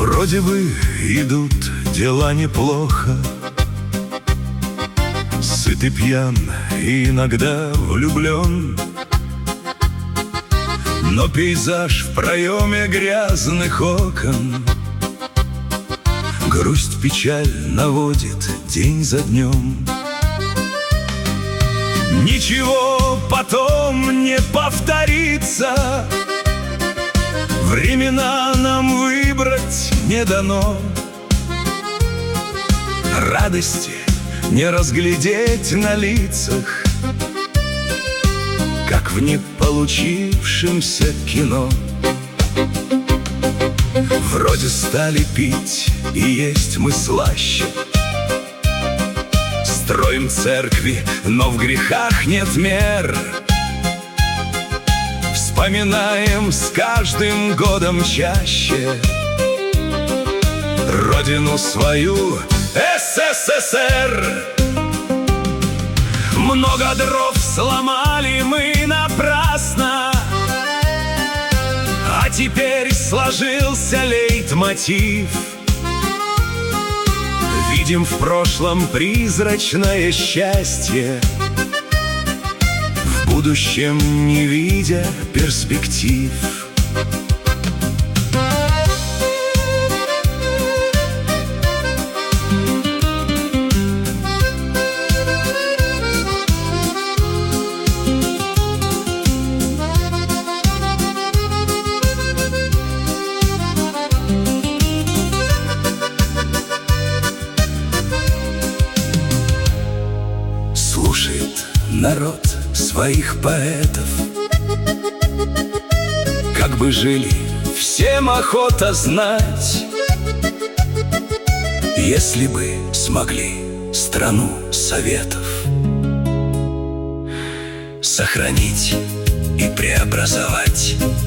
Вроде бы идут дела неплохо, сыт и пьян, и иногда влюблен. Но пейзаж в проеме грязных окон грусть, печаль наводит день за днем. Ничего потом не повторится, времена нам выбрать не дано. Радости не разглядеть на лицах, как в неполучившемся кино. Вроде стали пить и есть мы слаще, строим церкви, но в грехах нет мер. Вспоминаем с каждым годом чаще родину свою, СССР. Много дров сломали мы напрасно, а теперь сложился лейтмотив. Видим в прошлом призрачное счастье, в будущем не видя перспектив. Слушает народ своих поэтов, как бы жили, всем охота знать. Если бы смогли страну советов сохранить и преобразовать.